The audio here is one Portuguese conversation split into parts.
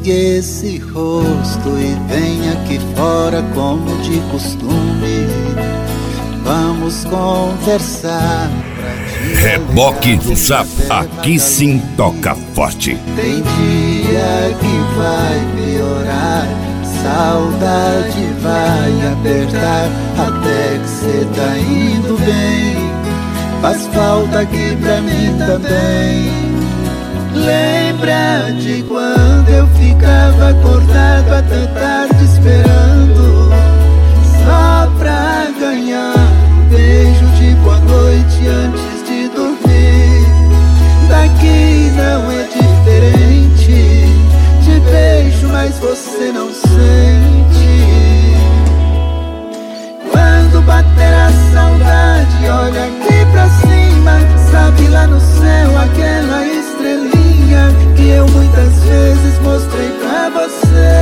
Pegue esse rosto e venha aqui fora como de costume. Vamos conversar. Reboque do Zap, aqui sim toca forte. Tem dia que vai piorar, saudade vai apertar, até que cê tá indo bem. Faz falta aqui pra mim também. Lembra de quando eu ficava acordado até tarde esperando, só pra ganhar um beijo de boa noite antes de dormir. Daqui não é diferente, te beijo mas você não sente. Quando bater a saudade, olha aqui pra cima, sabe lá no céu aquela estrelinha que eu muitas vezes mostrei pra você.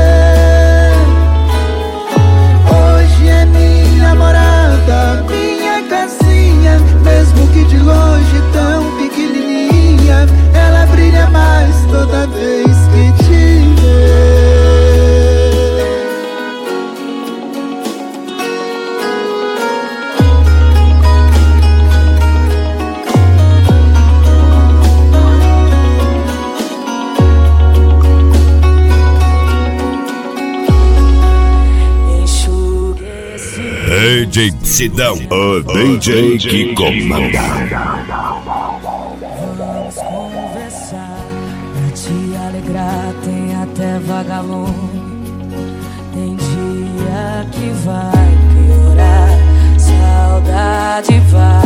Hoje é minha namorada, minha casinha, mesmo que de longe tão pequenininha, ela brilha mais toda vez que te vê. DJ Sidão, o DJ que comanda. Vamos conversar, pra te alegrar tem até vagalume. Tem dia que vai piorar, saudade vai